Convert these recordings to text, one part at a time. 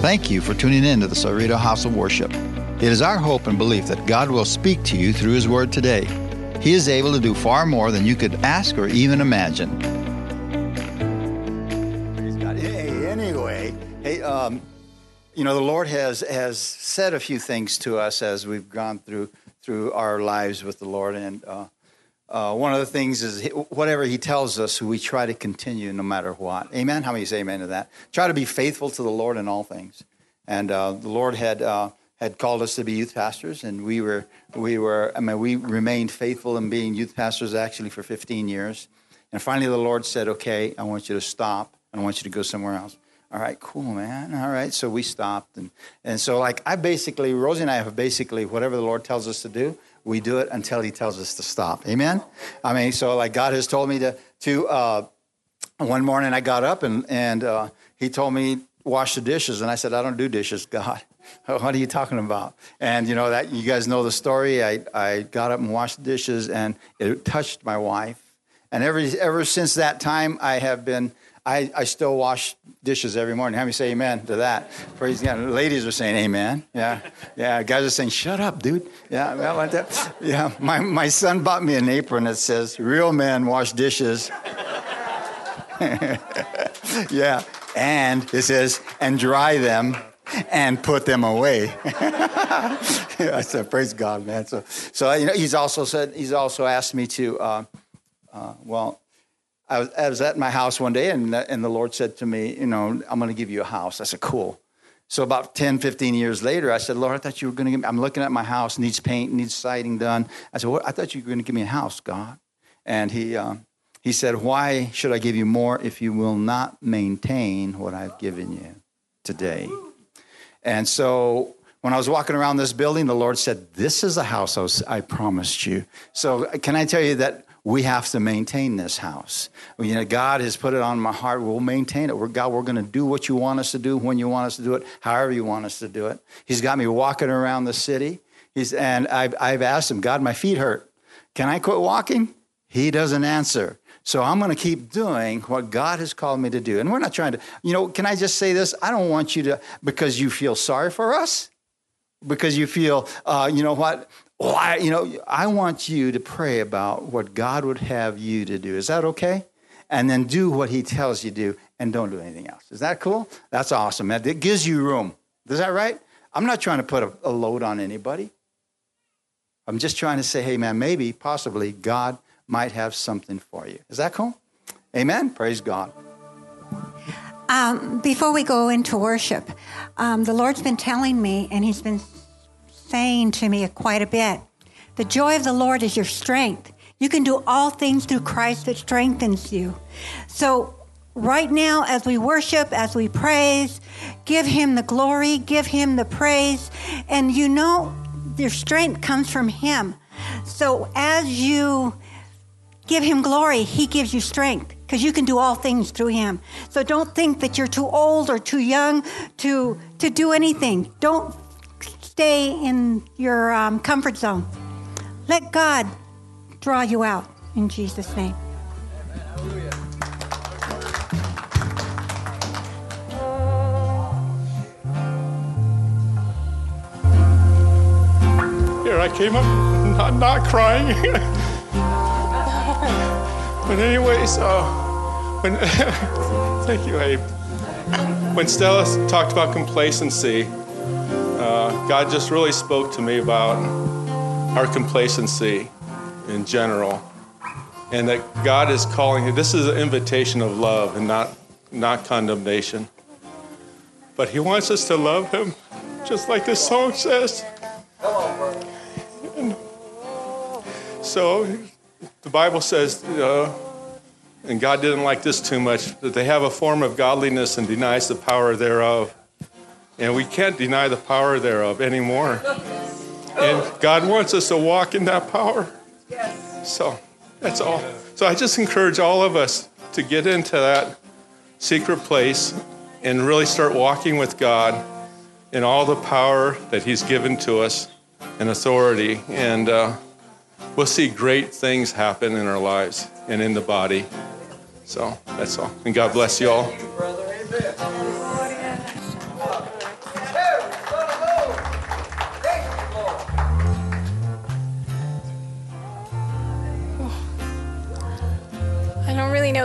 Thank you for tuning in to the Cerrito House of Worship. It is our hope and belief that God will speak to you through His Word today. He is able to do far more than you could ask or even imagine. Praise God. The Lord has said a few things to us as we've gone through our lives with the Lord, and one of the things is whatever He tells us, we try to continue no matter what. Amen? How many say amen to that? Try to be faithful to the Lord in all things. And the Lord had called us to be youth pastors, and we remained faithful in being youth pastors actually for 15 years. And finally the Lord said, okay, I want you to stop, and I want you to go somewhere else. All right, cool, man. All right, so we stopped. And so Rosie and I have basically, whatever the Lord tells us to do, we do it until He tells us to stop. Amen? God has told me to one morning I got up and He told me, wash the dishes. And I said, I don't do dishes, God. What are you talking about? And that you guys know the story. I got up and washed the dishes, and it touched my wife. And ever since that time, I still wash dishes every morning. How many say amen to that? Praise God. Ladies are saying amen. Yeah. Guys are saying, shut up, dude. Yeah. My son bought me an apron that says, real men wash dishes. Yeah. And it says, and dry them and put them away. I said, praise God, man. So he's also asked me to, I was at my house one day, and the Lord said to me, I'm going to give you a house. I said, cool. So about 10, 15 years later, I said, Lord, I thought you were going to give me, I'm looking at my house, needs paint, needs siding done. I said, I thought you were going to give me a house, God. And he said, why should I give you more if you will not maintain what I've given you today? And so when I was walking around this building, the Lord said, this is the house I promised you. So can I tell you that we have to maintain this house? God has put it on my heart. We'll maintain it. God, we're going to do what you want us to do, when you want us to do it, however you want us to do it. He's got me walking around the city. And I've asked Him, God, my feet hurt. Can I quit walking? He doesn't answer. So I'm going to keep doing what God has called me to do. And we're not trying to, can I just say this? I don't want you to, because you feel sorry for us, because you feel, I want you to pray about what God would have you to do. Is that okay? And then do what He tells you to do, and don't do anything else. Is that cool? That's awesome. It gives you room. Is that right? I'm not trying to put a load on anybody. I'm just trying to say, hey, man, maybe, possibly, God might have something for you. Is that cool? Amen? Praise God. Before we go into worship, the Lord's been telling me, and He's been saying to me quite a bit, the joy of the Lord is your strength. You can do all things through Christ that strengthens you. So right now, as we worship, as we praise, give Him the glory, give Him the praise, and your strength comes from Him. So as you give Him glory, He gives you strength, because you can do all things through Him. So don't think that you're too old or too young to do anything. Don't stay in your comfort zone. Let God draw you out in Jesus' name. Here I came up not crying. But anyways, thank you, Abe. When Stella talked about complacency, God just really spoke to me about our complacency in general, and that God is calling you. This is an invitation of love and not condemnation. But He wants us to love Him, just like this song says. And so the Bible says, and God didn't like this too much, that they have a form of godliness and denies the power thereof. And we can't deny the power thereof anymore. And God wants us to walk in that power. So that's all. So I just encourage all of us to get into that secret place and really start walking with God in all the power that He's given to us and authority. And we'll see great things happen in our lives and in the body. So that's all. And God bless you all.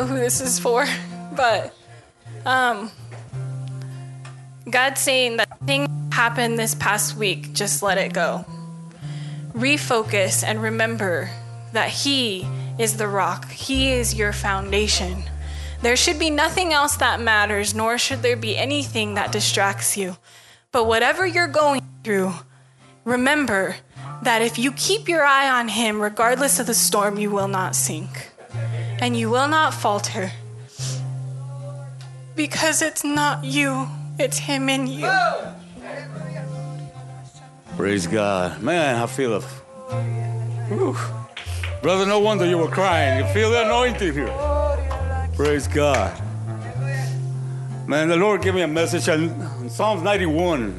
know who this is for, but God's saying that thing happened this past week, just let it go. Refocus and remember that He is the rock. He is your foundation. There should be nothing else that matters, nor should there be anything that distracts you. But whatever you're going through, remember that if you keep your eye on Him, regardless of the storm, you will not sink. And you will not falter. Because it's not you, it's Him in you. Praise God. Man, I feel it. Whew. Brother, no wonder you were crying. You feel the anointing here. Praise God. Man, the Lord gave me a message on Psalms 91,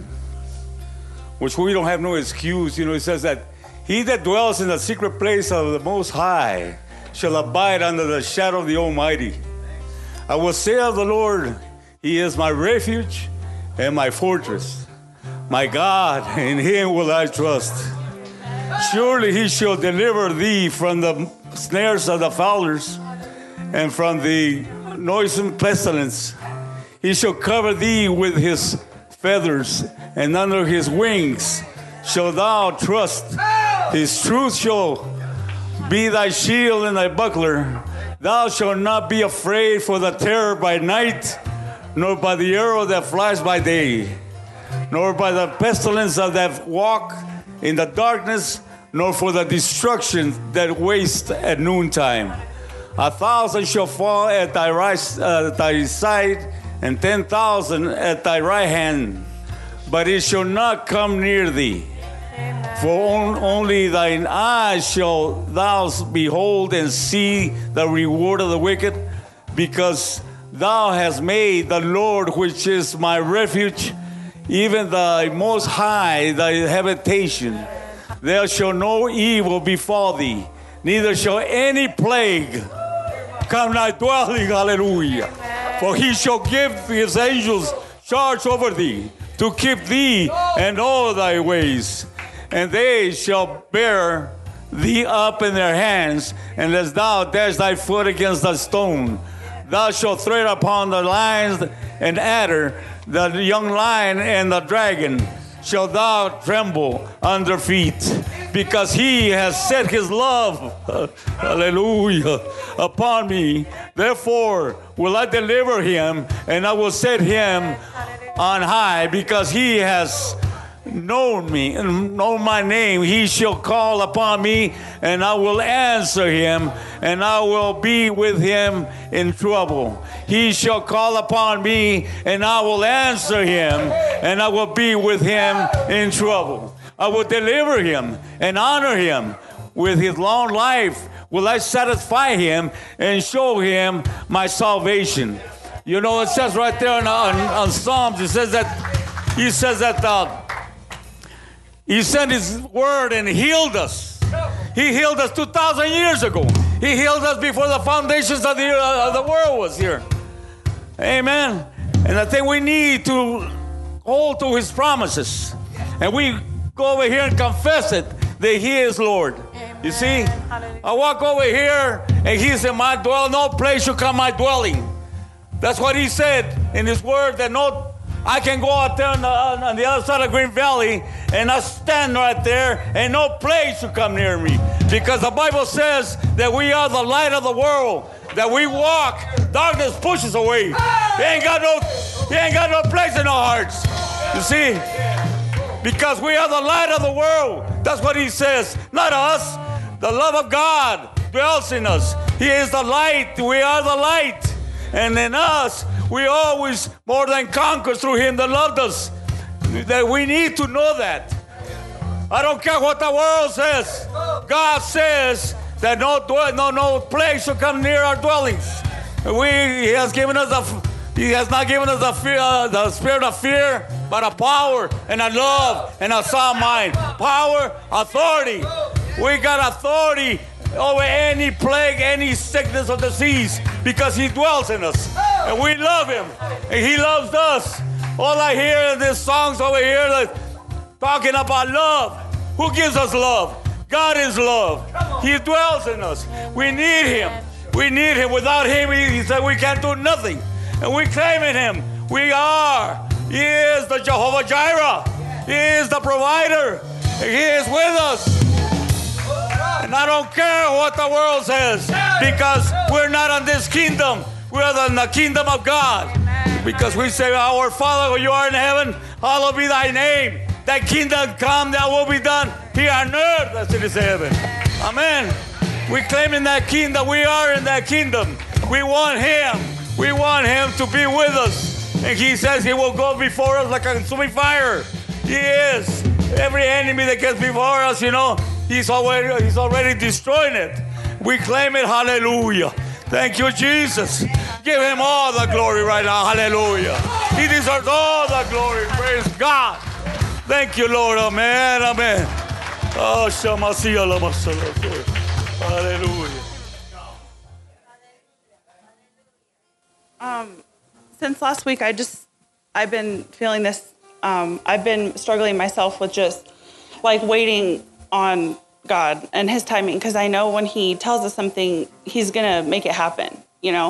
which we don't have no excuse. You know, it says that he that dwells in the secret place of the Most High shall abide under the shadow of the Almighty. I will say of the Lord, He is my refuge and my fortress. My God, in Him will I trust. Surely He shall deliver thee from the snares of the fowlers and from the noisome pestilence. He shall cover thee with His feathers, and under His wings shalt thou trust. His truth shall be thy shield and thy buckler. Thou shalt not be afraid for the terror by night, nor by the arrow that flies by day, nor by the pestilence that walk in the darkness, nor for the destruction that wastes at noontime. 1,000 shall fall at thy side, and 10,000 at thy right hand, but it shall not come near thee. For only thine eyes shall thou behold and see the reward of the wicked, because thou hast made the Lord, which is my refuge, even the Most High, thy habitation. There shall no evil befall thee, neither shall any plague come nigh dwelling. Hallelujah. For He shall give His angels charge over thee, to keep thee and all thy ways. And they shall bear thee up in their hands, and lest thou dash thy foot against a stone. Thou shalt tread upon the lions and adder, the young lion and the dragon shall thou tremble under feet. Because He has set His love, hallelujah, upon me. Therefore will I deliver him, and I will set him on high, because he has known me and known my name. He shall call upon me, and I will answer him, and I will be with him in trouble. He shall call upon me, and I will answer him, and I will be with him in trouble. I will deliver him and honor him. With his long life will I satisfy him and show him my salvation. You know, it says right there on Psalms, it says that he sent his word and healed us. He healed us 2,000 years ago. He healed us before the foundations of the world was here. Amen. And I think we need to hold to his promises. And we go over here and confess it, that he is Lord. Amen. You see, I walk over here and he's in my dwelling. No place shall come my dwelling. That's what he said in his word, that I can go out there on the other side of Green Valley, and I stand right there, and no place will come near me. Because the Bible says that we are the light of the world, that we walk, darkness pushes away. He ain't got no place in our hearts. You see? Because we are the light of the world. That's what he says. Not us. The love of God dwells in us. He is the light. We are the light. And in us, we always more than conquer through him that loved us. That we need to know that. I don't care what the world says. God says that no plague shall come near our dwellings. He has not given us the spirit of fear, but a power and a love and a sound mind. Power, authority. We got authority over any plague, any sickness or disease, because he dwells in us. And we love him, and he loves us. All I hear in these songs over here that talking about love. Who gives us love? God is love. He dwells in us. We need him. We need him. Without him, he said we can't do nothing. And we claim in him. We are. He is the Jehovah Jireh. He is the provider. He is with us. And I don't care what the world says, because we're not in this kingdom. We're in the kingdom of God. Because we say, our Father, who art in heaven, hallowed be thy name. Thy kingdom come, thy will be done here on earth as it is in heaven. Amen. We claim in that kingdom. We are in that kingdom. We want him. We want him to be with us. And he says he will go before us like a consuming fire. He is. Every enemy that gets before us, he's already destroying it. We claim it. Hallelujah. Thank you, Jesus. Give him all the glory right now. Hallelujah. He deserves all the glory. Praise God. Thank you, Lord. Amen. Amen. Oh, hallelujah. Since last week, I've been feeling this. I've been struggling myself with just like waiting on God and his timing, because I know when he tells us something, he's going to make it happen,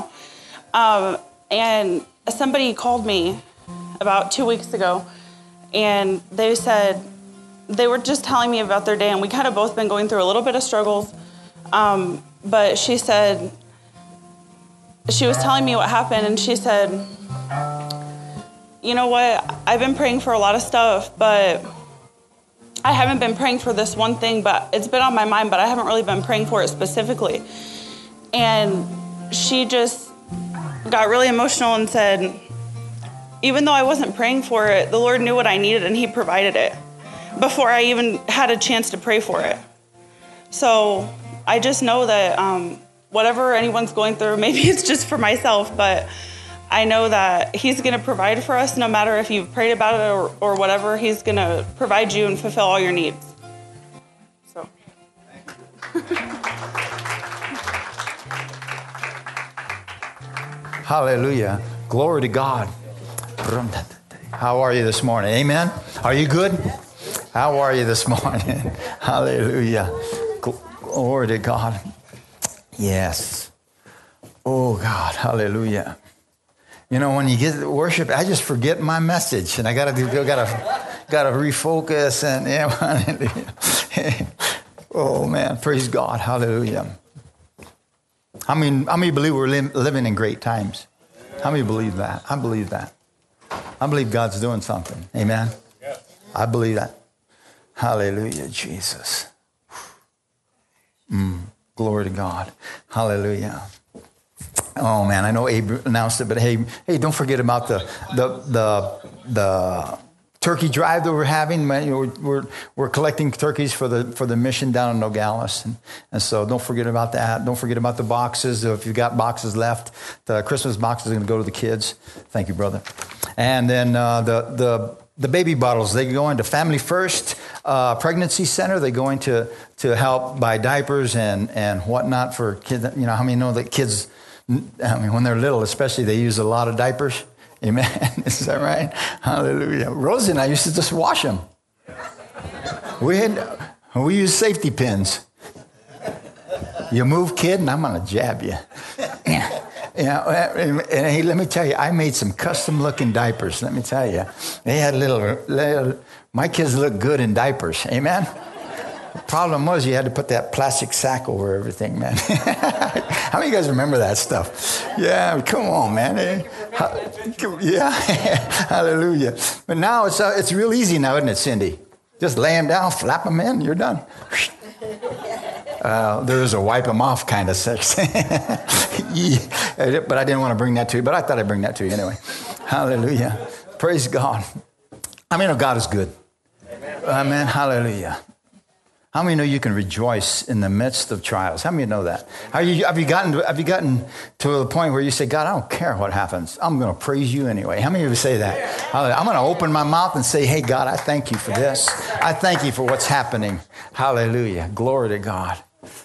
And somebody called me about 2 weeks ago, and they said, they were just telling me about their day, and we kind of both been going through a little bit of struggles. But she said, she was telling me what happened, and she said, you know what, I've been praying for a lot of stuff, but I haven't been praying for this one thing, but it's been on my mind, but I haven't really been praying for it specifically. And she just got really emotional and said, even though I wasn't praying for it, the Lord knew what I needed and he provided it before I even had a chance to pray for it. So I just know that whatever anyone's going through, maybe it's just for myself, but I know that he's going to provide for us no matter if you've prayed about it or whatever. He's going to provide you and fulfill all your needs. So. Hallelujah. Glory to God. How are you this morning? Amen. Are you good? How are you this morning? Hallelujah. Glory to God. Yes. Oh God. Hallelujah. When you get to worship, I just forget my message, and I gotta refocus, and oh man, praise God, hallelujah. How many believe we're living in great times? How many believe that? I believe that. I believe God's doing something. Amen. Yes. I believe that. Hallelujah, Jesus. Glory to God. Hallelujah. Oh man, I know Abe announced it, but hey, don't forget about the turkey drive that we're having. We're collecting turkeys for the mission down in Nogales, and so don't forget about that. Don't forget about the boxes. If you've got boxes left, the Christmas boxes are going to go to the kids. Thank you, brother. And then the baby bottles, they go into Family First Pregnancy Center. They go into to help buy diapers and whatnot for kids. How many know that kids, when they're little especially, they use a lot of diapers? Amen. Is that right? Hallelujah. Rosie and I used to just wash them. We use safety pins. You move, kid, and I'm going to jab you. And hey, let me tell you, I made some custom-looking diapers. Let me tell you, they had little. My kids look good in diapers. Amen. The problem was you had to put that plastic sack over everything, man. How many of you guys remember that stuff? Yeah, come on, man. Yeah, hallelujah. But now it's real easy now, isn't it, Cindy? Just lay them down, flap them in, you're done. There is a wipe them off kind of sex. But I didn't want to bring that to you, but I thought I'd bring that to you anyway. Hallelujah. Praise God. I mean, God is good. Amen. Hallelujah. How many know you can rejoice in the midst of trials? How many know that? Have you gotten to the point where you say, God, I don't care what happens. I'm going to praise you anyway. How many of you say that? I'm going to open my mouth and say, hey, God, I thank you for this. I thank you for what's happening. Hallelujah. Glory to God.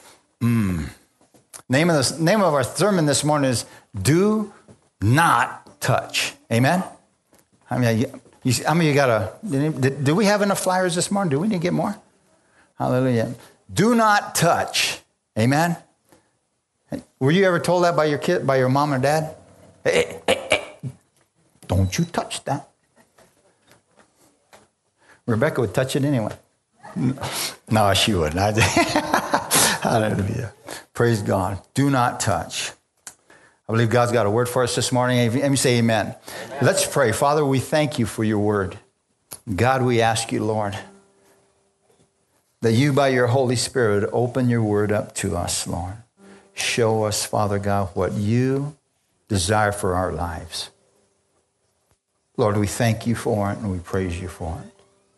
Name of our sermon this morning is Do Not Touch. Amen? I mean, you got do we have enough flyers this morning? Do we need to get more? Hallelujah. Do not touch. Amen? Were you ever told that by your kid, by your mom or dad? Hey, don't you touch that. Rebecca would touch it anyway. No, she wouldn't. Hallelujah. Praise God. Do not touch. I believe God's got a word for us this morning. Let me say amen. Let's pray. Father, we thank you for your word. God, we ask you, Lord, that you by your Holy Spirit open your word up to us, Lord. Show us, Father God, what you desire for our lives. Lord, we thank you for it and we praise you for it.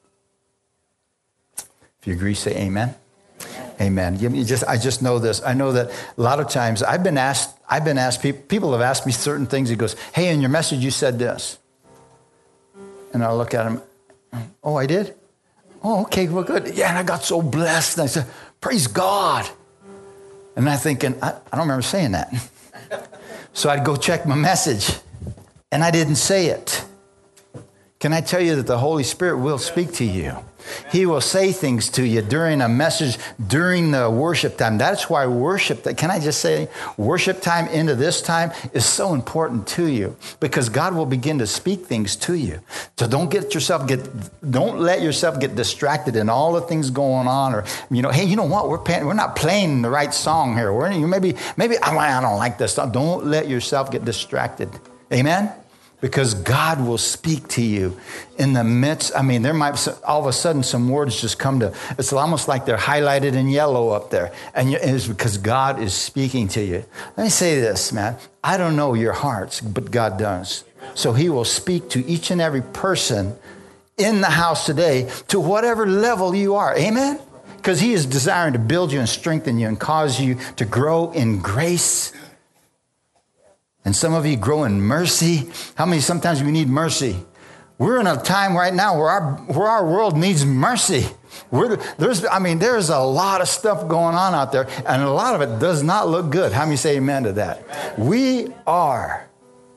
If you agree, say amen. Amen. I just know this. I know that a lot of times I've been asked, people have asked me certain things. He goes, hey, in your message you said this. And I'll look at him, oh, I did? Oh, okay, well, good. Yeah, and I got so blessed. And I said, praise God. And I'm thinking, I don't remember saying that. So I'd go check my message, and I didn't say it. Can I tell you that the Holy Spirit will speak to you? He will say things to you during a message, during the worship time. That's why can I just say, worship time into this time is so important to you, because God will begin to speak things to you. So don't let yourself get distracted in all the things going on, or, hey, you know what? We're not playing the right song here. Maybe I don't like this song. Don't let yourself get distracted. Amen? Because God will speak to you in the midst. There might all of a sudden some words just come to, it's almost like they're highlighted in yellow up there. And it's because God is speaking to you. Let me say this, man. I don't know your hearts, but God does. So he will speak to each and every person in the house today to whatever level you are. Amen? Because he is desiring to build you and strengthen you and cause you to grow in grace. And some of you grow in mercy. How many sometimes we need mercy? We're in a time right now where our world needs mercy. There's a lot of stuff going on out there, and a lot of it does not look good. How many say amen to that? Amen. We are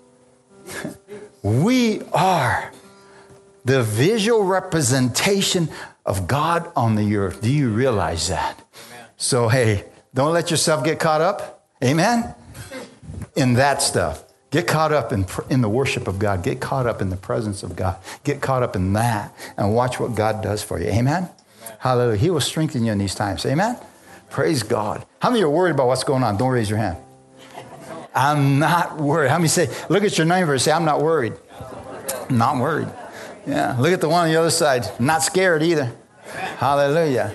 the visual representation of God on the earth. Do you realize that? Amen. So, hey, don't let yourself get caught up. Amen? In that stuff. Get caught up in the worship of God. Get caught up in the presence of God. Get caught up in that and watch what God does for you. Amen? Amen. Hallelujah. He will strengthen you in these times. Amen? Praise God. How many are worried about what's going on? Don't raise your hand. I'm not worried. How many say, look at your neighbor and say, I'm not worried. I'm not worried. Yeah. Look at the one on the other side. I'm not scared either. Hallelujah.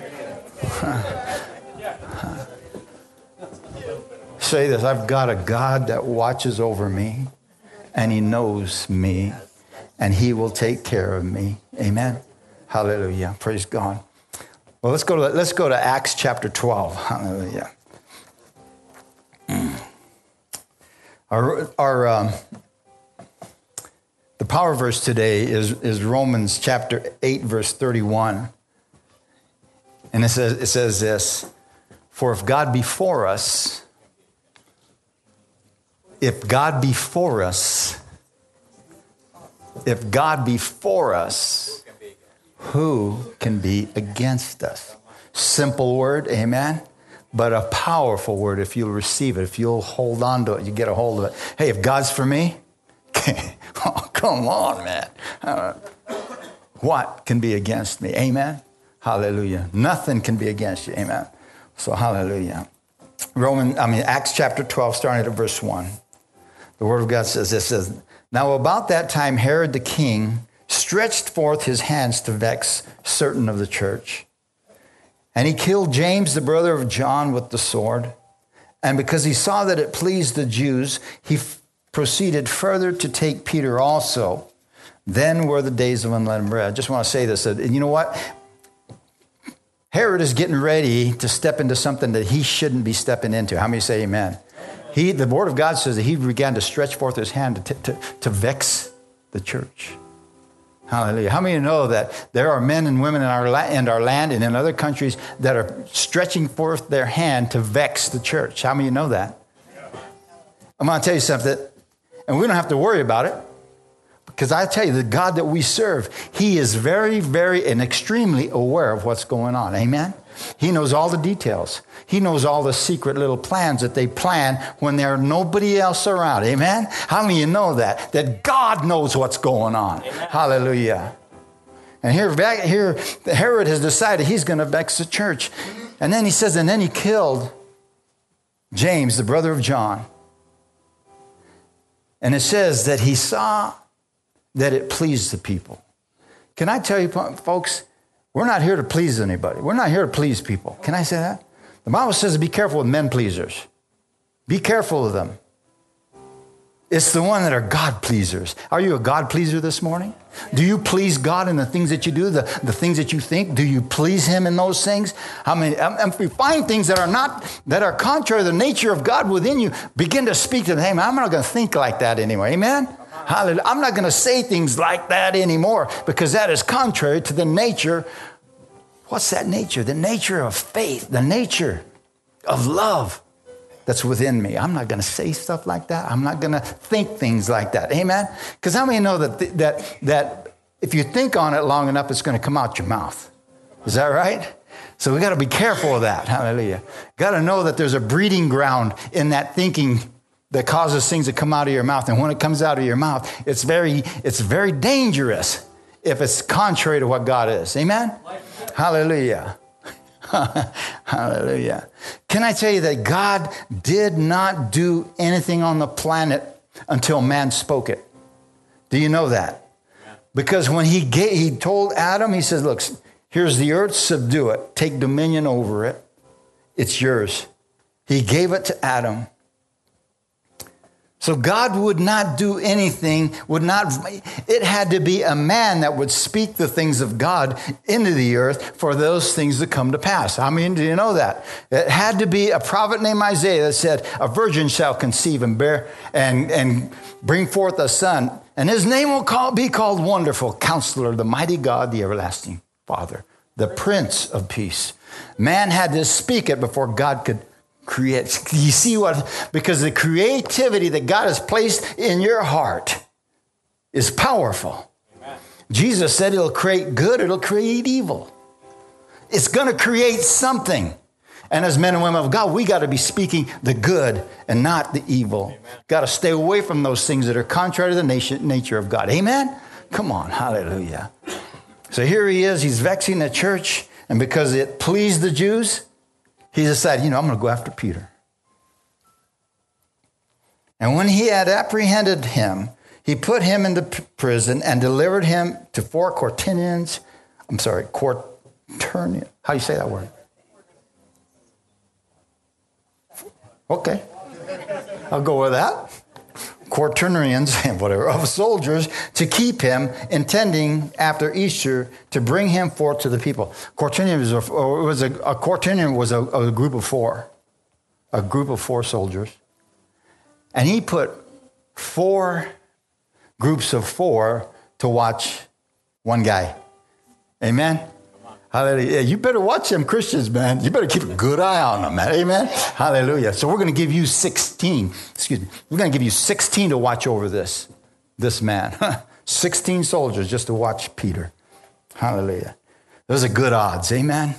Say this, I've got a God that watches over me, and he knows me, and he will take care of me. Amen. Hallelujah. Praise God. Well, let's go to Acts chapter 12. Hallelujah. The power verse today is Romans chapter 8, verse 31. And it says this, for if God be for us, who can be against us? Simple word, amen? But a powerful word if you'll receive it, if you'll hold on to it, you get a hold of it. Hey, if God's for me, oh, come on, man. What can be against me? Amen? Hallelujah. Nothing can be against you, amen? So hallelujah. Acts chapter 12, starting at verse 1. The word of God says this, now about that time Herod the king stretched forth his hands to vex certain of the church. And he killed James, the brother of John, with the sword. And because he saw that it pleased the Jews, he proceeded further to take Peter also. Then were the days of unleavened bread. I just want to say this, that, you know what? Herod is getting ready to step into something that he shouldn't be stepping into. How many say amen? The word of God says that he began to stretch forth his hand to vex the church. Hallelujah. How many know that there are men and women in our land and in other countries that are stretching forth their hand to vex the church? How many know that? I'm going to tell you something, and we don't have to worry about it, because I tell you, the God that we serve, he is very, very and extremely aware of what's going on. Amen? He knows all the details. He knows all the secret little plans that they plan when there's nobody else around. Amen? How many of you know that? That God knows what's going on. Amen. Hallelujah. And here Herod has decided he's going to vex the church. And then he says, and then he killed James, the brother of John. And it says that he saw that it pleased the people. Can I tell you, folks, we're not here to please anybody. We're not here to please people. Can I say that? The Bible says be careful with men pleasers. Be careful of them. It's the one that are God pleasers. Are you a God pleaser this morning? Do you please God in the things that you do, the things that you think? Do you please him in those things? I mean, if you find things that are contrary to the nature of God within you, begin to speak to them. Hey, man, I'm not going to think like that anymore. Amen? Hallelujah. I'm not going to say things like that anymore because that is contrary to the nature. What's that nature? The nature of faith, the nature of love that's within me. I'm not going to say stuff like that. I'm not going to think things like that. Amen? Because how many know that if you think on it long enough, it's going to come out your mouth? Is that right? So we got to be careful of that. Hallelujah. Got to know that there's a breeding ground in that thinking that causes things to come out of your mouth. And when it comes out of your mouth, it's very dangerous if it's contrary to what God is. Amen? Hallelujah. Hallelujah. Can I tell you that God did not do anything on the planet until man spoke it? Do you know that? Because when he told Adam, he says, look, here's the earth, subdue it. Take dominion over it. It's yours. He gave it to Adam. So God would not do anything, it had to be a man that would speak the things of God into the earth for those things to come to pass. I mean, do you know that? It had to be a prophet named Isaiah that said, a virgin shall conceive and bear and bring forth a son, and his name will be called Wonderful Counselor, the Mighty God, the Everlasting Father, the Prince of Peace. Man had to speak it before God could create. You see what? Because the creativity that God has placed in your heart is powerful. Amen. Jesus said it'll create good, it'll create evil. It's going to create something. And as men and women of God, we got to be speaking the good and not the evil. Amen. Got to stay away from those things that are contrary to the nature of God. Amen? Come on. Hallelujah. So here he is. He's vexing the church. And because it pleased the Jews, he decided, I'm going to go after Peter. And when he had apprehended him, he put him into prison and delivered him to 4 quaternions. Quaternion. How do you say that word? Okay. I'll go with that. Quaternions, whatever, of soldiers to keep him, intending after Easter to bring him forth to the people. Quaternion was a group of 4, a group of 4 soldiers, and he put 4 groups of 4 to watch one guy. Amen. Hallelujah. You better watch them Christians, man. You better keep a good eye on them, man. Amen. Hallelujah. So we're going to give you 16. We're going to give you 16 to watch over this man. 16 soldiers just to watch Peter. Hallelujah. Those are good odds. Amen.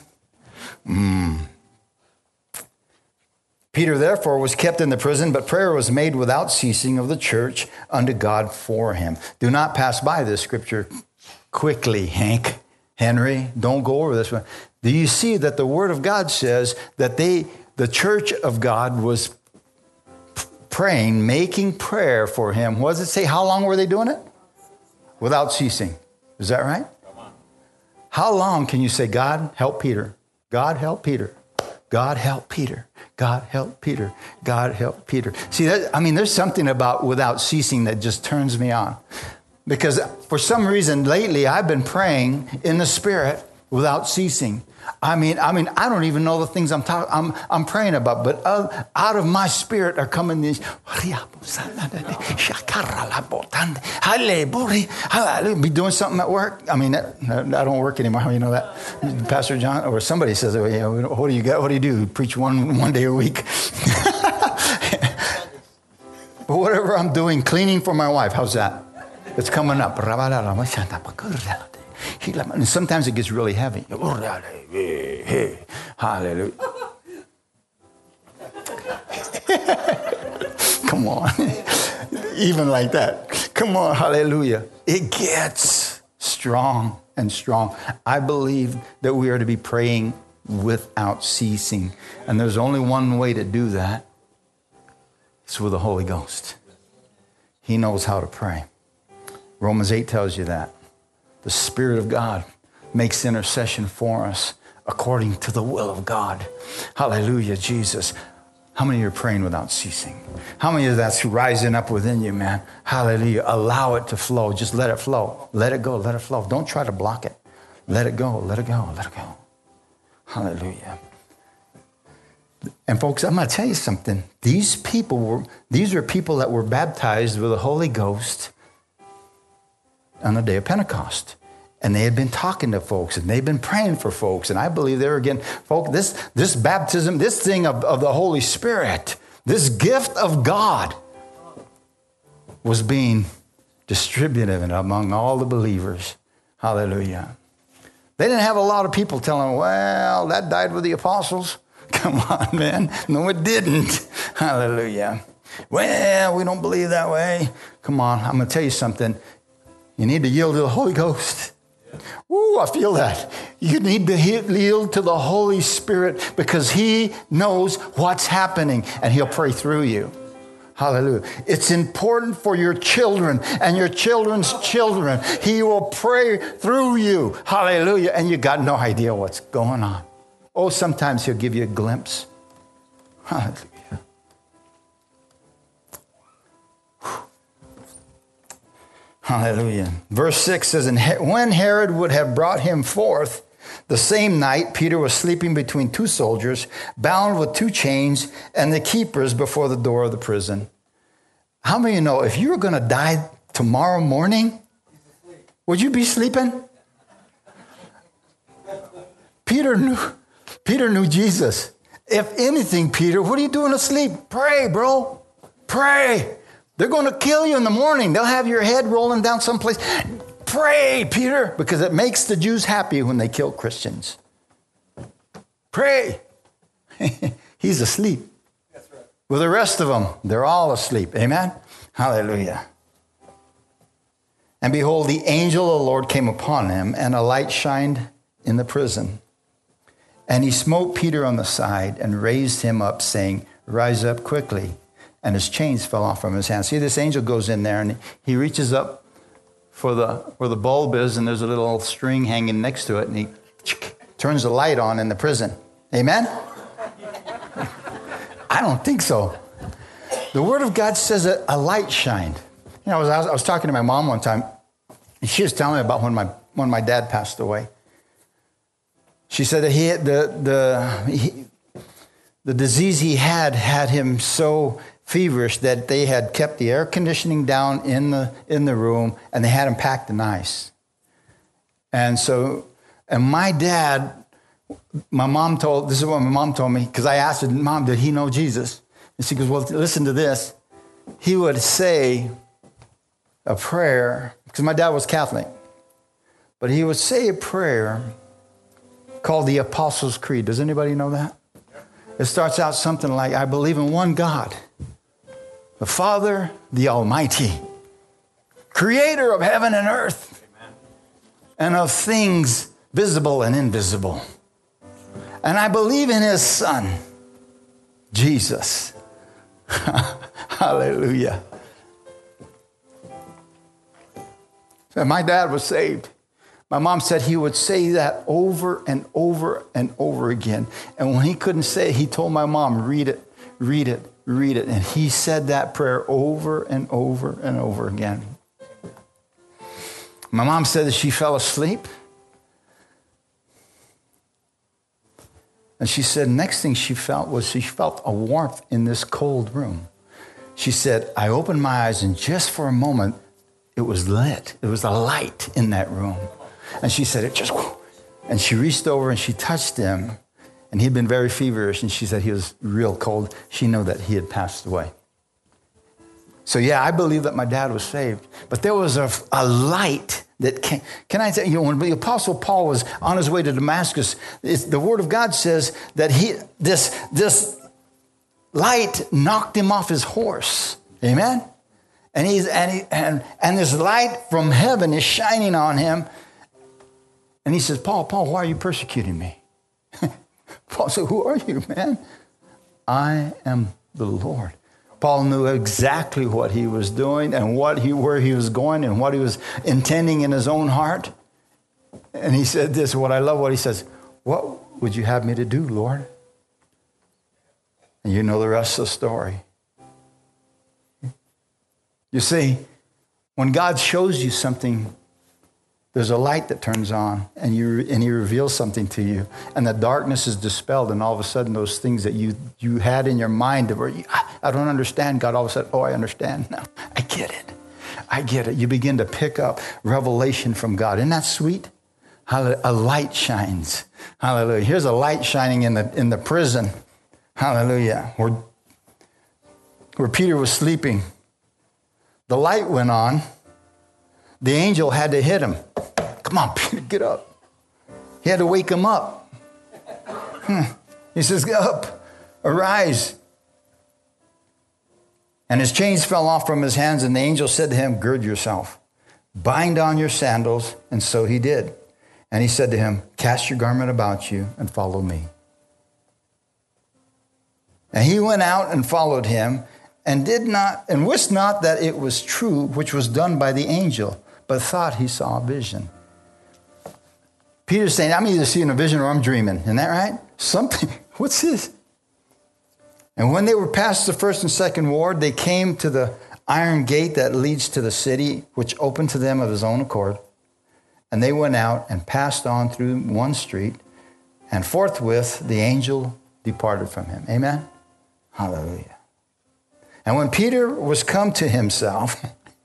Peter, therefore, was kept in the prison, but prayer was made without ceasing of the church unto God for him. Do not pass by this scripture quickly, Henry, don't go over this one. Do you see that the Word of God says that the church of God was praying, making prayer for him? What does it say? How long were they doing it? Without ceasing. Is that right? How long can you say, God, help Peter? God, help Peter. God, help Peter. God, help Peter. God, help Peter. See, there's something about without ceasing that just turns me on. Because for some reason lately I've been praying in the Spirit without ceasing. I don't even know the things I'm praying about, but out of my spirit are coming these. Be doing something at work. I don't work anymore. You know that, Pastor John, or somebody says, what do you got? What do you do? Preach one day a week. But whatever I'm doing, cleaning for my wife. How's that? It's coming up. And sometimes it gets really heavy. Hallelujah. Come on. Even like that. Come on. Hallelujah. It gets strong and strong. I believe that we are to be praying without ceasing. And there's only one way to do that. It's with the Holy Ghost. He knows how to pray. Romans 8 tells you that. The Spirit of God makes intercession for us according to the will of God. Hallelujah, Jesus. How many are praying without ceasing? How many of that's rising up within you, man? Hallelujah. Allow it to flow. Just let it flow. Let it go. Let it flow. Don't try to block it. Let it go. Let it go. Let it go. Hallelujah. And folks, I'm going to tell you something. These are people that were baptized with the Holy Ghost on the day of Pentecost. And they had been talking to folks, and they've been praying for folks. And I believe they were again, folks, this baptism, this thing of the Holy Spirit, this gift of God was being distributed among all the believers. Hallelujah. They didn't have a lot of people telling them, well, that died with the apostles. Come on, man. No, it didn't. Hallelujah. Well, we don't believe that way. Come on, I'm going to tell you something. You need to yield to the Holy Ghost. Ooh, I feel that. You need to yield to the Holy Spirit because He knows what's happening and He'll pray through you. Hallelujah. It's important for your children and your children's children. He will pray through you. Hallelujah. And you got no idea what's going on. Oh, sometimes He'll give you a glimpse. Hallelujah. Hallelujah. Verse 6 says, and when Herod would have brought him forth, the same night Peter was sleeping between two soldiers, bound with two chains, and the keepers before the door of the prison. How many of you know if you were going to die tomorrow morning, would you be sleeping? Peter knew Jesus. If anything, Peter, what are you doing asleep? Pray, bro. Pray. They're going to kill you in the morning. They'll have your head rolling down someplace. Pray, Peter, because it makes the Jews happy when they kill Christians. Pray. He's asleep. That's right. Well, the rest of them, they're all asleep. Amen? Hallelujah. And behold, the angel of the Lord came upon him, and a light shined in the prison. And he smote Peter on the side and raised him up, saying, rise up quickly. And his chains fell off from his hands. See, this angel goes in there, and he reaches up for where the bulb is, and there's a little string hanging next to it, and he turns the light on in the prison. Amen? I don't think so. The Word of God says that a light shined. You know, I was talking to my mom one time, and she was telling me about when my dad passed away. She said that he had the disease he had him so feverish that they had kept the air conditioning down in the room, and they had him packed in ice. And my dad, this is what my mom told me, because I asked her, Mom, did he know Jesus? And she goes, well, listen to this. He would say a prayer, because my dad was Catholic, but he would say a prayer called the Apostles' Creed. Does anybody know that? It starts out something like, I believe in one God, the Father, the Almighty, creator of heaven and earth, and of things visible and invisible. And I believe in His Son, Jesus. Hallelujah. So my dad was saved. My mom said he would say that over and over and over again. And when he couldn't say it, he told my mom, read it, read it, read it. And he said that prayer over and over and over again. My mom said that she fell asleep. And she said next thing she felt was she felt a warmth in this cold room. She said, I opened my eyes and just for a moment, it was lit. It was a light in that room. And she said, and she reached over and she touched him. And he'd been very feverish. And she said he was real cold. She knew that he had passed away. So yeah, I believe that my dad was saved. But there was a light that can I tell you, when the Apostle Paul was on his way to Damascus, the Word of God says that this light knocked him off his horse. Amen? And this light from heaven is shining on him. And he says, Paul, why are you persecuting me? Paul said, who are you, man? I am the Lord. Paul knew exactly what he was doing and where he was going and what he was intending in his own heart. And he said this, what I love what he says, what would you have me to do, Lord? And you know the rest of the story. You see, when God shows you something, there's a light that turns on and he reveals something to you, and the darkness is dispelled, and all of a sudden those things that you had in your mind that were, I don't understand, God all of a sudden, I understand now. I get it. You begin to pick up revelation from God. Isn't that sweet? A light shines. Hallelujah. Here's a light shining in the prison. Hallelujah. Where Peter was sleeping. The light went on. The angel had to hit him. Come on, Peter, get up. He had to wake him up. He says, get up, arise. And his chains fell off from his hands, and the angel said to him, gird yourself, bind on your sandals. And so he did. And he said to him, cast your garment about you and follow me. And he went out and followed him, and wist not that it was true, which was done by the angel, but thought he saw a vision. Peter's saying, I'm either seeing a vision or I'm dreaming. Isn't that right? Something. What's this? And when they were past the first and second ward, they came to the iron gate that leads to the city, which opened to them of his own accord. And they went out and passed on through one street, and forthwith the angel departed from him. Amen? Hallelujah. And when Peter was come to himself,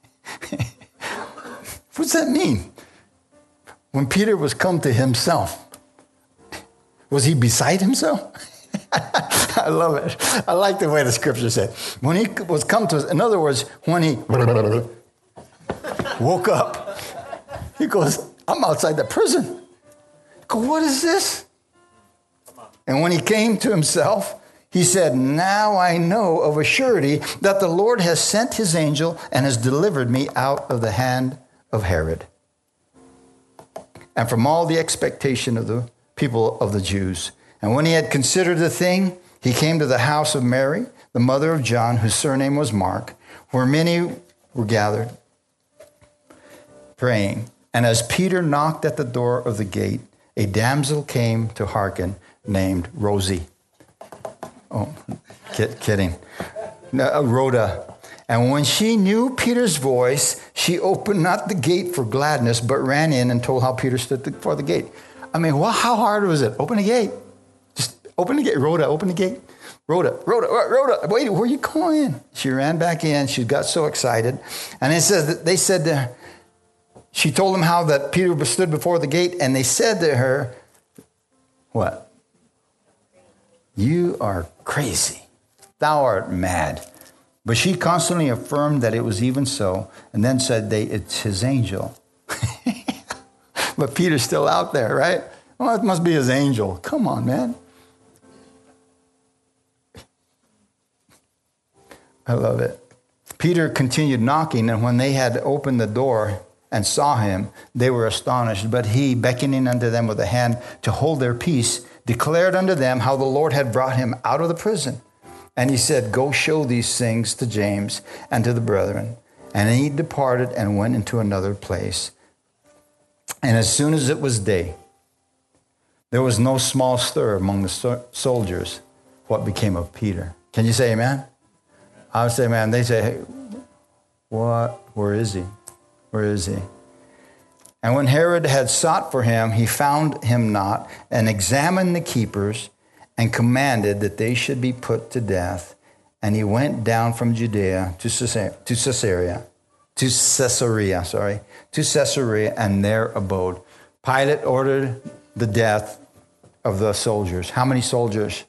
what's that mean? When Peter was come to himself, was he beside himself? I love it. I like the way the scripture said. When he was come to, in other words, when he woke up, he goes, I'm outside the prison. I go, what is this? And when he came to himself, he said, now I know of a surety that the Lord has sent his angel and has delivered me out of the hand of Herod, and from all the expectation of the people of the Jews. And when he had considered the thing, he came to the house of Mary, the mother of John, whose surname was Mark, where many were gathered, praying. And as Peter knocked at the door of the gate, a damsel came to hearken, named Rosie. Oh, kidding. No, Rhoda. And when she knew Peter's voice, she opened not the gate for gladness, but ran in and told how Peter stood before the gate. I mean, how hard was it? Open the gate. Just open the gate. Rhoda, open the gate. Rhoda, wait, where are you going? She ran back in. She got so excited. And it says that they said to her, she told them how that Peter stood before the gate, and they said to her, what? You are crazy. Thou art mad. But she constantly affirmed that it was even so, and then said, it's his angel. But Peter's still out there, right? Well, it must be his angel. Come on, man. I love it. Peter continued knocking, and when they had opened the door and saw him, they were astonished. But he, beckoning unto them with a hand to hold their peace, declared unto them how the Lord had brought him out of the prison. And he said, go show these things to James and to the brethren. And he departed and went into another place. And as soon as it was day, there was no small stir among the soldiers. What became of Peter? Can you say amen? I would say, man, they say, hey, what? Where is he? Where is he? And when Herod had sought for him, he found him not, and examined the keepers, and commanded that they should be put to death. And he went down from Judea to Caesarea, and there abode. Pilate ordered the death of the soldiers. How many soldiers?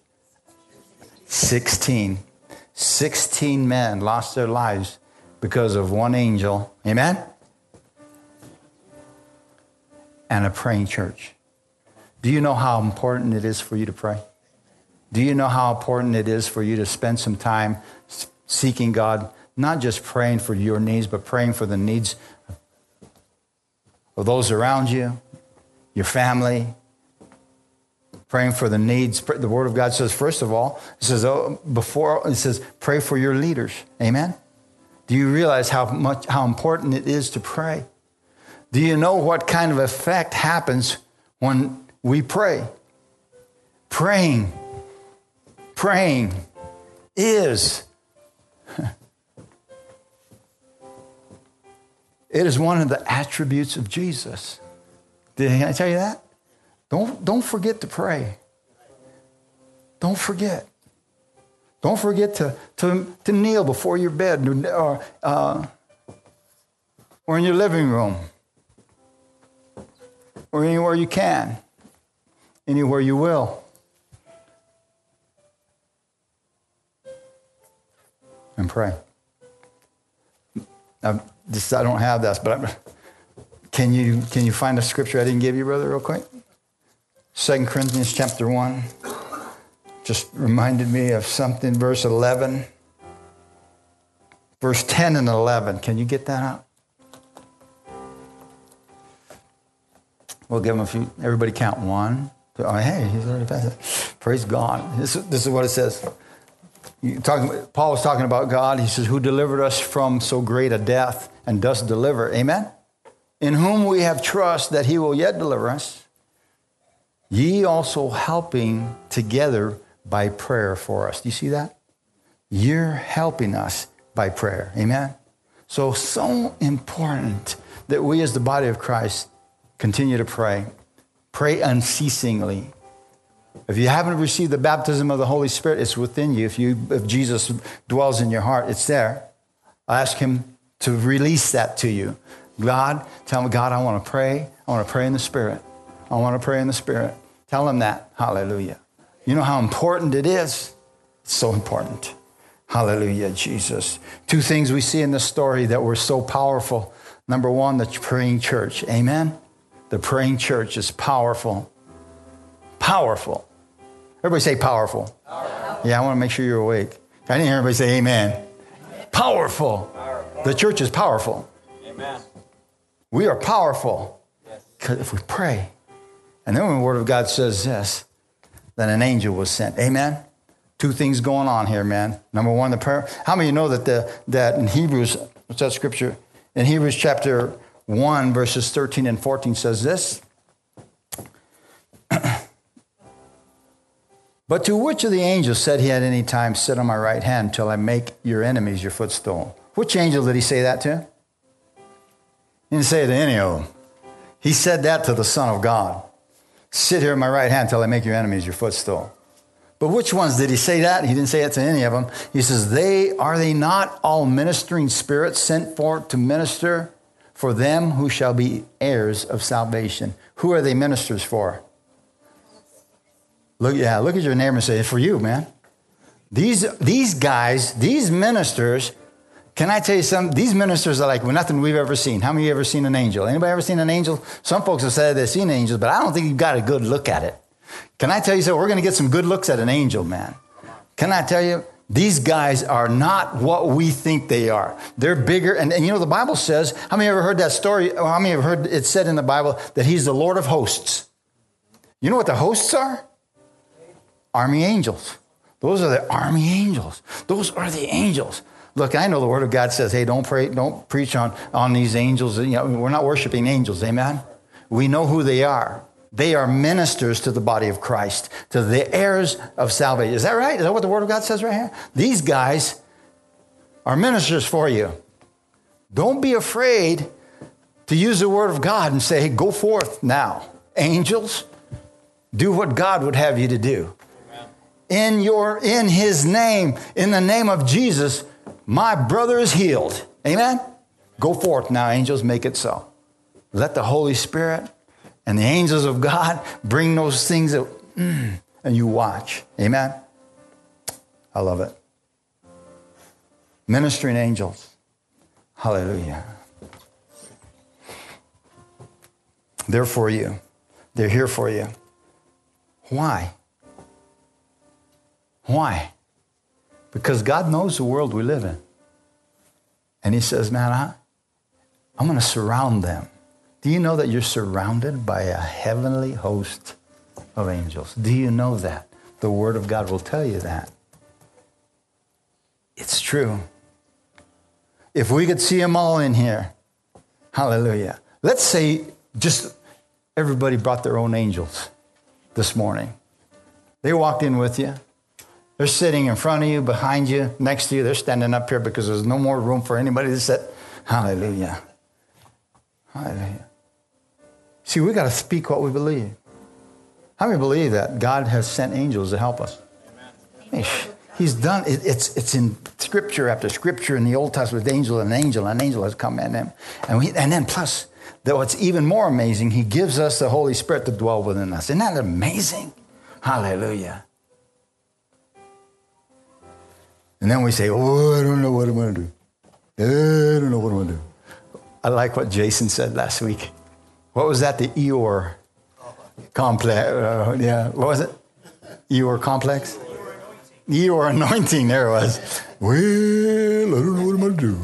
16. 16 men lost their lives because of one angel. Amen? and a praying church. Do you know how important it is for you to pray? Do you know how important it is for you to spend some time seeking God, not just praying for your needs, but praying for the needs of those around you, your family, praying for the needs. The Word of God says, first of all, it says, pray for your leaders. Amen? Do you realize how important it is to pray? Do you know what kind of effect happens when we pray? Praying is, it is one of the attributes of Jesus. Did I tell you that? Don't forget to pray. Don't forget. Don't forget to kneel before your bed or in your living room or anywhere you can, anywhere you will. And pray. I don't have this, but can you find a scripture I didn't give you, brother, real quick? 2 Corinthians chapter 1. Just reminded me of something, verse 11. Verse 10 and 11. Can you get that out? We'll give them a few. Everybody count. 1, 2. Oh, hey, he's already passed it. Praise God. This is what it says. Paul was talking about God. He says, who delivered us from so great a death and does deliver. Amen? In whom we have trust that he will yet deliver us. Ye also helping together by prayer for us. Do you see that? You're helping us by prayer. Amen? So important that we as the body of Christ continue to pray. Pray unceasingly. If you haven't received the baptism of the Holy Spirit, it's within you. If Jesus dwells in your heart, it's there. I ask him to release that to you. God, tell him, God, I want to pray. I want to pray in the Spirit. I want to pray in the Spirit. Tell him that. Hallelujah. You know how important it is? It's so important. Hallelujah, Jesus. 2 things we see in this story that were so powerful. Number 1, the praying church. Amen? The praying church is powerful. Powerful. Everybody say powerful. Powerful. Yeah, I want to make sure you're awake. I didn't hear everybody say amen. Powerful. Powerful. The church is powerful. Amen. We are powerful. Because if we pray, and then when the Word of God says this, then an angel was sent. Amen? 2 things going on here, man. Number 1, the prayer. How many of you know that in Hebrews, what's that scripture? In Hebrews chapter 1, verses 13 and 14 says this. But to which of the angels said he at any time, sit on my right hand till I make your enemies your footstool? Which angel did he say that to? He didn't say it to any of them. He said that to the Son of God. Sit here on my right hand till I make your enemies your footstool. But which ones did he say that? He didn't say it to any of them. He says, are they not all ministering spirits sent forth to minister for them who shall be heirs of salvation? Who are they ministers for? Look at your neighbor and say, it's for you, man. These guys, these ministers, can I tell you something? These ministers are like nothing we've ever seen. How many of you ever seen an angel? Anybody ever seen an angel? Some folks have said they've seen angels, but I don't think you've got a good look at it. Can I tell you something? We're going to get some good looks at an angel, man. Can I tell you? These guys are not what we think they are. They're bigger. And you know, the Bible says, how many ever heard that story? Or how many have heard it said in the Bible that he's the Lord of hosts? You know what the hosts are? Army angels. Those are the army angels. Those are the angels. Look, I know the Word of God says, hey, don't preach on these angels. You know, we're not worshiping angels, amen? We know who they are. They are ministers to the body of Christ, to the heirs of salvation. Is that right? Is that what the Word of God says right here? These guys are ministers for you. Don't be afraid to use the Word of God and say, hey, go forth now. Angels, do what God would have you to do. In his name, in the name of Jesus, my brother is healed. Amen? Go forth now, angels, make it so. Let the Holy Spirit and the angels of God bring those things that, and you watch. Amen? I love it. Ministering angels. Hallelujah. They're for you. They're here for you. Why? Why? Because God knows the world we live in. And he says, man, I'm going to surround them. Do you know that you're surrounded by a heavenly host of angels? Do you know that? The Word of God will tell you that. It's true. If we could see them all in here, hallelujah. Let's say just everybody brought their own angels this morning. They walked in with you. They're sitting in front of you, behind you, next to you. They're standing up here because there's no more room for anybody to sit. Hallelujah. Hallelujah. See, we got to speak what we believe. How many believe that God has sent angels to help us? Amen. He's done it. It's in scripture after scripture in the Old Testament. An angel has come in them, and then plus, what's even more amazing, He gives us the Holy Spirit to dwell within us. Isn't that amazing? Hallelujah. And then we say, "Oh, I don't know what I'm going to do. I don't know what I'm going to do." I like what Jason said last week. What was that? The Eeyore complex. What was it? Eeyore complex? Eeyore anointing. There it was. Well, I don't know what I'm going to do.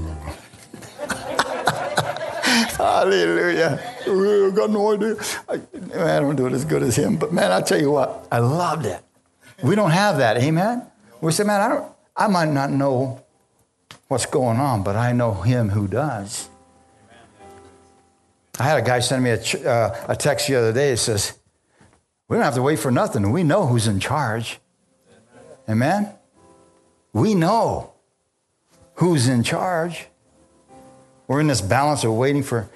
Hallelujah. Well, I got no idea. I don't do it as good as him. But man, I tell you what, I loved it. We don't have that. Amen? We say, man, I might not know what's going on, but I know him who does. I had a guy send me a text the other day. It says, we don't have to wait for nothing. We know who's in charge. Amen? We know who's in charge. We're in this balance of waiting for...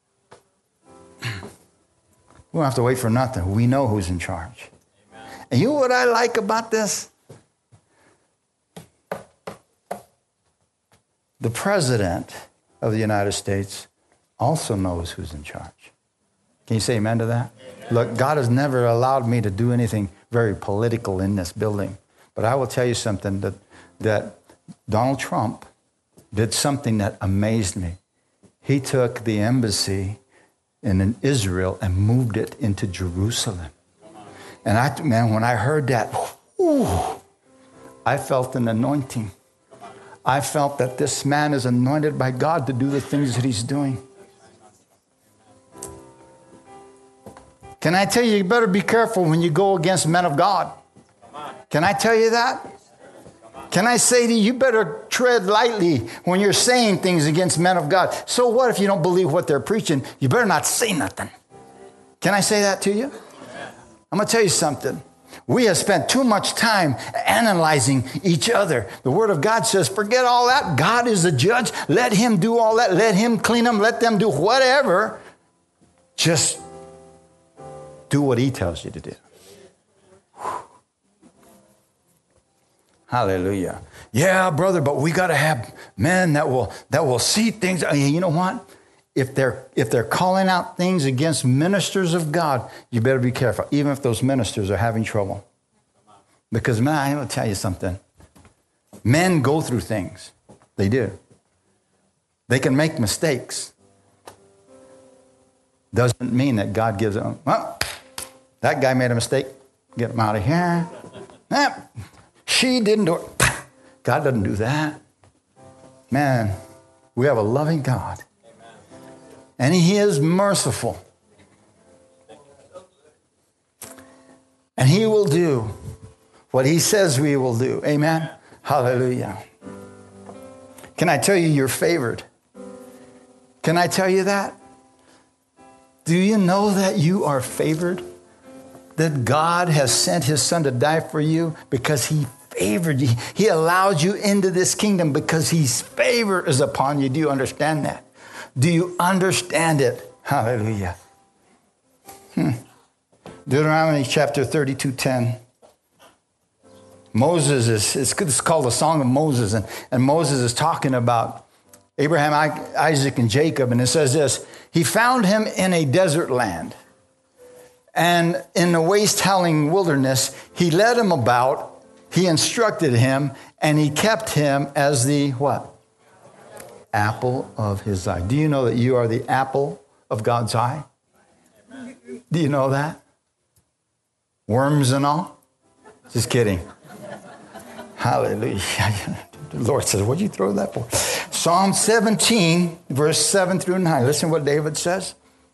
We don't have to wait for nothing. We know who's in charge. Amen. And you know what I like about this? The President of the United States also knows who's in charge. Can you say amen to that? Amen. Look, God has never allowed me to do anything very political in this building. But I will tell you something, that Donald Trump did something that amazed me. He took the embassy in Israel and moved it into Jerusalem. And when I heard that, I felt an anointing. I felt that this man is anointed by God to do the things that he's doing. Can I tell you, you better be careful when you go against men of God. Can I tell you that? Can I say to you, you better tread lightly when you're saying things against men of God. So what if you don't believe what they're preaching? You better not say nothing. Can I say that to you? I'm going to tell you something. We have spent too much time analyzing each other. The Word of God says, forget all that. God is the judge. Let him do all that. Let him clean them. Let them do whatever. Just do what he tells you to do. Hallelujah. Yeah, brother, but we got to have men that will see things. You know what? If they're calling out things against ministers of God, you better be careful, even if those ministers are having trouble. Because, man, I'm going to tell you something. Men go through things. They do. They can make mistakes. Doesn't mean that God gives them, well, that guy made a mistake. Get him out of here. She didn't do it. God doesn't do that. Man, we have a loving God. And he is merciful. And he will do what he says we will do. Amen? Hallelujah. Can I tell you you're favored? Can I tell you that? Do you know that you are favored? That God has sent his son to die for you because he favored you. He allowed you into this kingdom because his favor is upon you. Do you understand that? Do you understand it? Hallelujah. Deuteronomy chapter 32:10. Moses it's called the Song of Moses. And Moses is talking about Abraham, Isaac, and Jacob. And it says this, he found him in a desert land. And in the waste-howling wilderness, he led him about, he instructed him, and he kept him as the what? Apple of his eye. Do you know that you are the apple of God's eye? Do you know that? Worms and all? Just kidding. Hallelujah. The Lord says, what'd you throw that for? Psalm 17, verse 7 through 9. Listen what David says.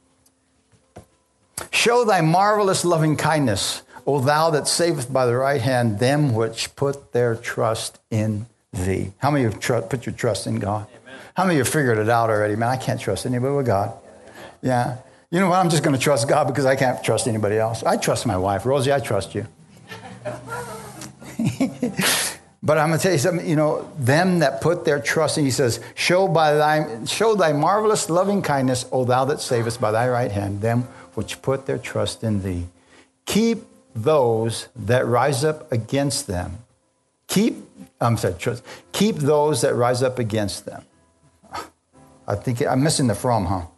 Show thy marvelous loving kindness, O thou that savest by the right hand them which put their trust in thee. How many of you put your trust in God? Amen. How many of you figured it out already? Man, I can't trust anybody but God. Yeah. You know what? I'm just going to trust God because I can't trust anybody else. I trust my wife. Rosie, I trust you. But I'm going to tell you something, them that put their trust in, he says, show thy marvelous loving kindness, O thou that savest by thy right hand, them which put their trust in thee. Keep those that rise up against them. Keep those that rise up against them. I think I'm missing the from, huh?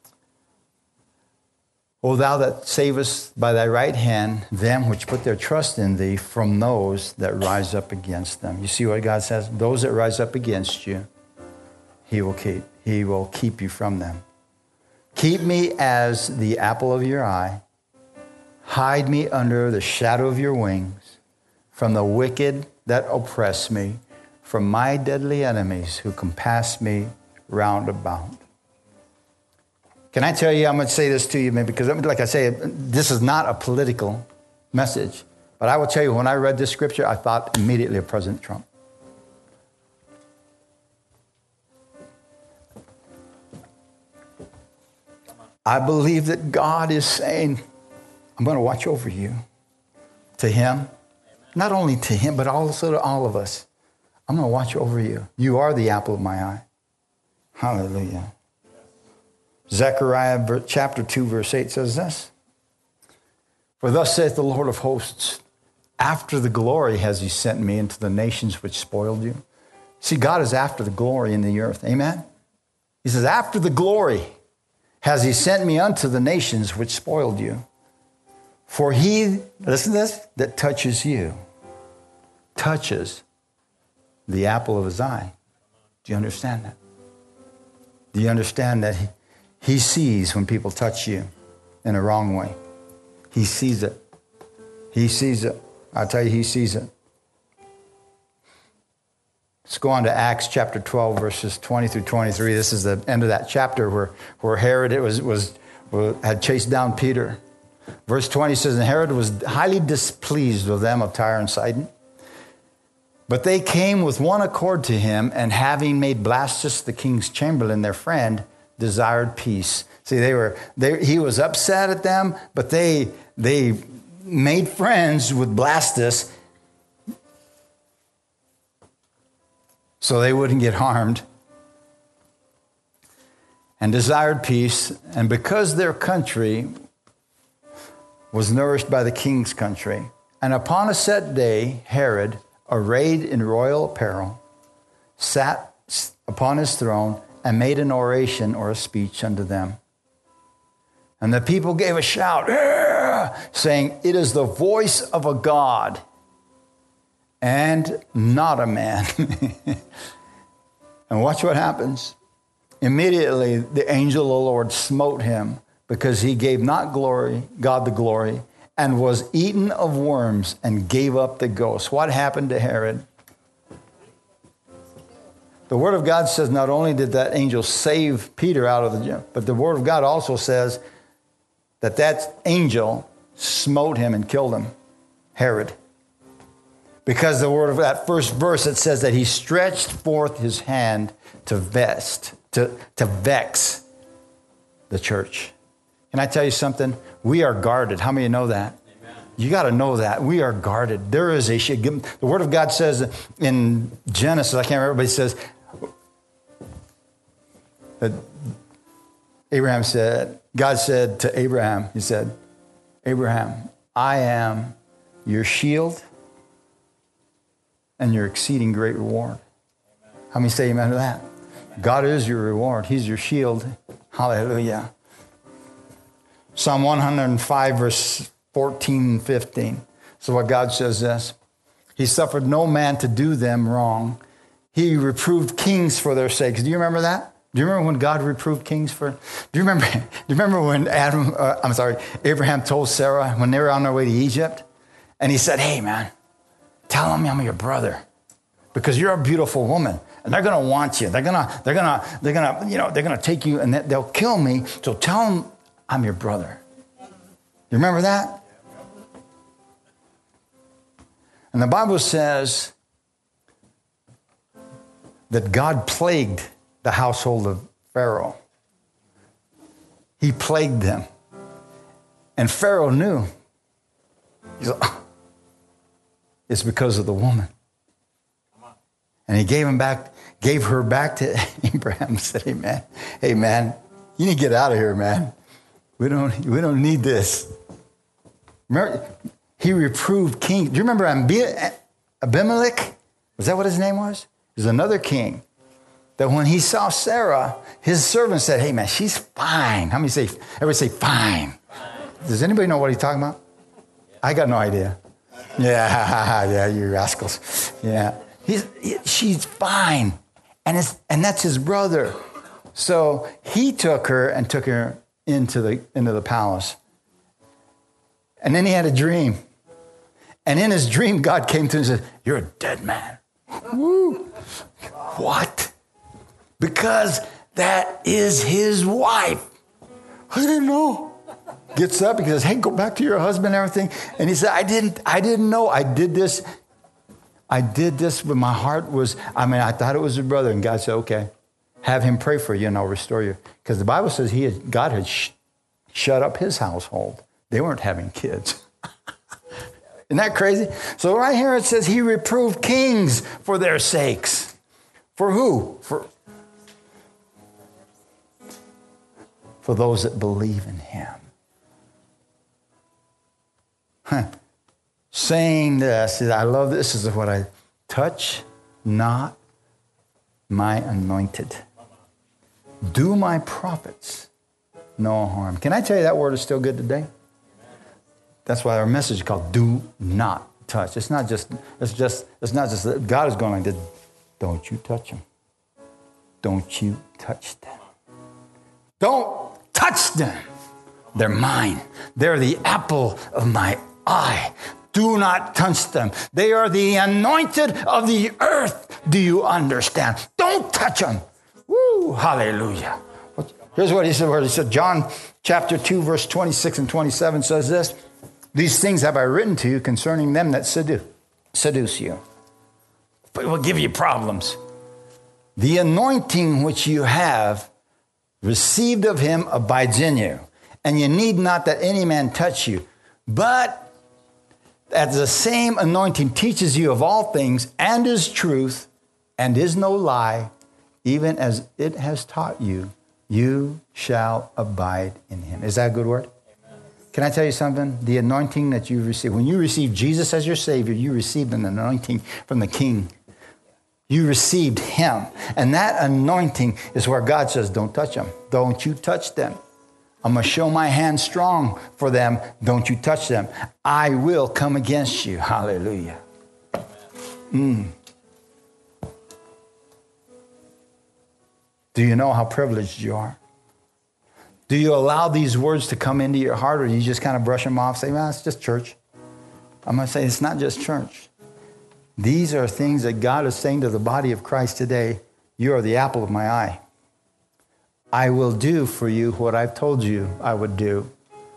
O thou that savest by thy right hand them which put their trust in thee from those that rise up against them. You see what God says? Those that rise up against you, he will keep. He will keep you from them. Keep me as the apple of your eye. Hide me under the shadow of your wings from the wicked that oppress me, from my deadly enemies who compass me round about. Can I tell you, I'm going to say this to you, because like I say, this is not a political message. But I will tell you, when I read this scripture, I thought immediately of President Trump. I believe that God is saying, I'm going to watch over you. To him. Not only to him, but also to all of us. I'm going to watch over you. You are the apple of my eye. Hallelujah. Zechariah chapter 2, verse 8 says this. For thus saith the Lord of hosts, after the glory has he sent me into the nations which spoiled you. See, God is after the glory in the earth. Amen? He says, after the glory has he sent me unto the nations which spoiled you. For he, listen to this, that touches you, touches the apple of his eye. Do you understand that? Do you understand that he sees when people touch you in a wrong way? He sees it. He sees it. I tell you, he sees it. Let's go on to Acts chapter 12, verses 20 through 23. This is the end of that chapter where Herod had chased down Peter. Verse 20 says, and Herod was highly displeased with them of Tyre and Sidon. But they came with one accord to him, and having made Blastus the king's chamberlain their friend, desired peace. See, he was upset at them, but they made friends with Blastus so they wouldn't get harmed, and desired peace. And because their country was nourished by the king's country, and upon a set day, Herod, arrayed in royal apparel, sat upon his throne and made an oration or a speech unto them. And the people gave a shout, saying, it is the voice of a God and not a man. And watch what happens. Immediately the angel of the Lord smote him, because he gave not God the glory, and was eaten of worms and gave up the ghost. What happened to Herod? The Word of God says not only did that angel save Peter out of the jail, but the Word of God also says that angel smote him and killed him, Herod. Because the word of that first verse, it says that he stretched forth his hand to vex the church. Can I tell you something? We are guarded. How many of you know that? Amen. You got to know that. We are guarded. There is the Word of God says in Genesis, I can't remember, but it says that God said to Abraham, he said, Abraham, I am your shield and your exceeding great reward. Amen. How many say amen to that? Amen. God is your reward. He's your shield. Hallelujah. Psalm 105, verse 14 and 15. So what God says this, he suffered no man to do them wrong. He reproved kings for their sakes. Do you remember that? Do you remember when God reproved kings for? Do you remember when Abraham told Sarah when they were on their way to Egypt, and he said, "Hey, man, tell them I'm your brother, because you're a beautiful woman, and they're gonna want you. They're gonna take you, and they'll kill me. So tell them I'm your brother." You remember that? And the Bible says that God plagued the household of Pharaoh. He plagued them. And Pharaoh knew. He's like, "Oh, it's because of the woman." And he gave her back to Abraham and said, hey man, you need to get out of here, man. We don't need this. Remember, he reproved kings. Do you remember Abimelech? Was that what his name was? He was another king. That when he saw Sarah, his servant said, "Hey man, she's fine." How many say, everybody say fine? Does anybody know what he's talking about? I got no idea. Yeah, you rascals. Yeah. She's fine. And that's his brother. So he took her into the palace. And then he had a dream. And in his dream, God came to him and said, "You're a dead man." Woo. What? Because that is his wife. I didn't know. Gets up, he says, "Hey, go back to your husband and everything." And he said, I didn't know. I did this, but my heart was, I thought it was his brother. And God said, "Okay, have him pray for you and I'll restore you." Because the Bible says God had shut up his household. They weren't having kids. Isn't that crazy? So right here it says he reproved kings for their sakes. For who? For those that believe in him. Saying this, I love this, is what I touch not my anointed. Do my prophets no harm. Can I tell you that word is still good today? That's why our message is called "Do Not Touch." It's not just that God is going like this. Don't you touch them. Don't you touch them. Don't touch them. They're mine. They're the apple of my eye. Do not touch them. They are the anointed of the earth. Do you understand? Don't touch them. Woo, hallelujah. Here's what he said. He said, John chapter 2, verse 26 and 27 says this: "These things have I written to you concerning them that seduce you." But it will give you problems. "The anointing which you have received of him abides in you, and you need not that any man touch you. But as the same anointing teaches you of all things, and is truth, and is no lie, even as it has taught you, you shall abide in him." Is that a good word? Amen. Can I tell you something? The anointing that you receive, when you receive Jesus as your Savior, you received an anointing from the King. You received him. And that anointing is where God says, don't touch them. Don't you touch them. I'm going to show my hand strong for them. Don't you touch them. I will come against you. Hallelujah. Do you know how privileged you are? Do you allow these words to come into your heart, or do you just kind of brush them off, say, well, it's just church? I'm going to say it's not just church. These are things that God is saying to the body of Christ today. You are the apple of my eye. I will do for you what I've told you I would do.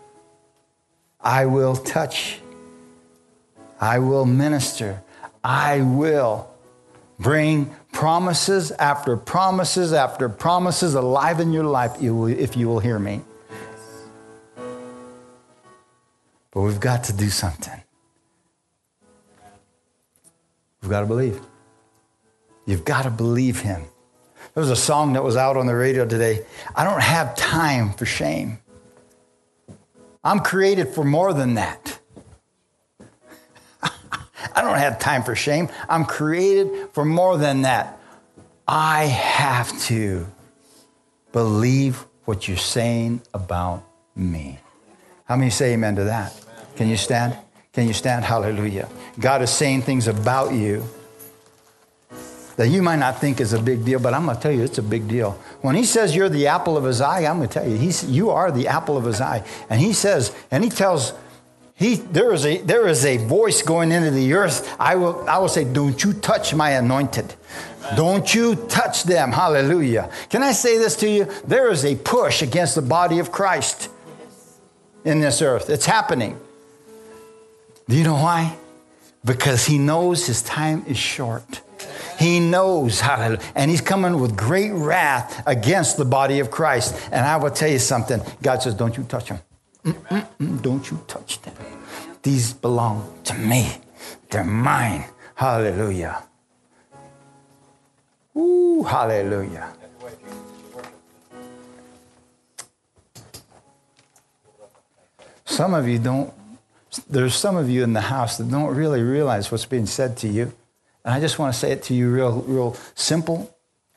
I will touch. I will minister. I will bring promises after promises after promises alive in your life if you will hear me. But we've got to do something. We've got to believe. You've got to believe him. There was a song that was out on the radio today. I don't have time for shame. I'm created for more than that. I don't have time for shame. I'm created for more than that. I have to believe what you're saying about me. How many say amen to that? Can you stand? Can you stand? Hallelujah. God is saying things about you. that you might not think is a big deal, but I'm going to tell you it's a big deal. When he says you're the apple of his eye, I'm going to tell you, you are the apple of his eye. And he says, and he tells, there is a voice going into the earth. I will say, don't you touch my anointed. Don't you touch them. Hallelujah. Can I say this to you? There is a push against the body of Christ in this earth. It's happening. Do you know why? Because he knows his time is short. He knows, hallelujah, and he's coming with great wrath against the body of Christ. And I will tell you something. God says, don't you touch them. Don't you touch them. These belong to me. They're mine. Hallelujah. Ooh, hallelujah. Some of you don't. There's some of you in the house that don't really realize what's being said to you. And I just want to say it to you real simple.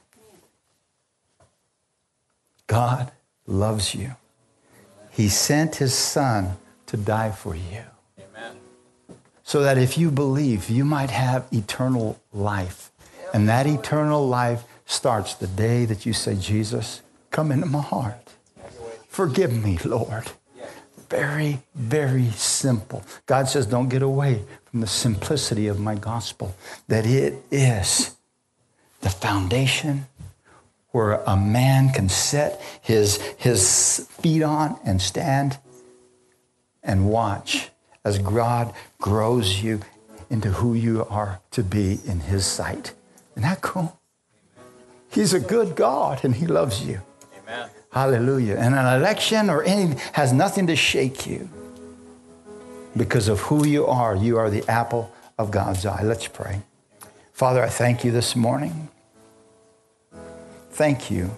God loves you. He sent his son to die for you. Amen. So that if you believe, you might have eternal life. And that eternal life starts the day that you say, Jesus, come into my heart. Forgive me, Lord. Very, very simple. God says, don't get away from the simplicity of my gospel, that it is the foundation where a man can set his feet on and stand and watch as God grows you into who you are to be in his sight. Isn't that cool? He's a good God and he loves you. Amen. Hallelujah. And an election or anything has nothing to shake you because of who you are. You are the apple of God's eye. Let's pray. Father, I thank you this morning. Thank you.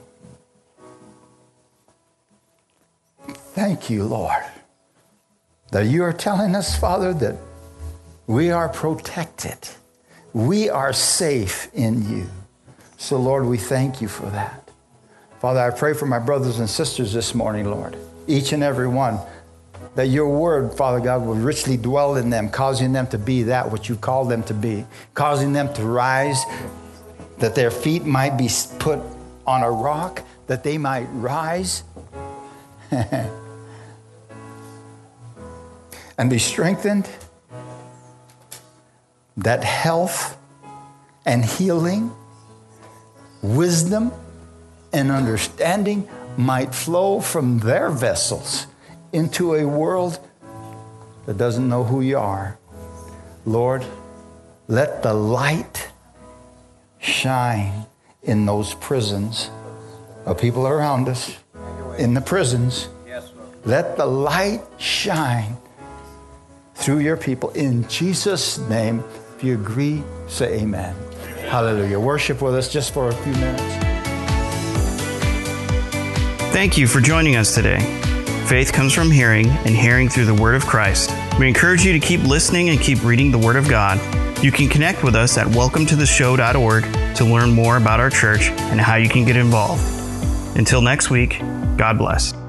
Thank you, Lord, that you are telling us, Father, that we are protected. We are safe in you. So, Lord, we thank you for that. Father, I pray for my brothers and sisters this morning, Lord, each and every one, that your word, Father God, will richly dwell in them, causing them to be that which you've called them to be, causing them to rise, that their feet might be put on a rock, that they might rise and be strengthened, that health and healing, wisdom and understanding might flow from their vessels into a world that doesn't know who you are. Lord, let the light shine in those prisons of people around us, in the prisons. Let the light shine through your people. In Jesus' name, if you agree, say amen. Hallelujah. Worship with us just for a few minutes. Thank you for joining us today. Faith comes from hearing, and hearing through the Word of Christ. We encourage you to keep listening and keep reading the Word of God. You can connect with us at welcometotheshow.org to learn more about our church and how you can get involved. Until next week, God bless.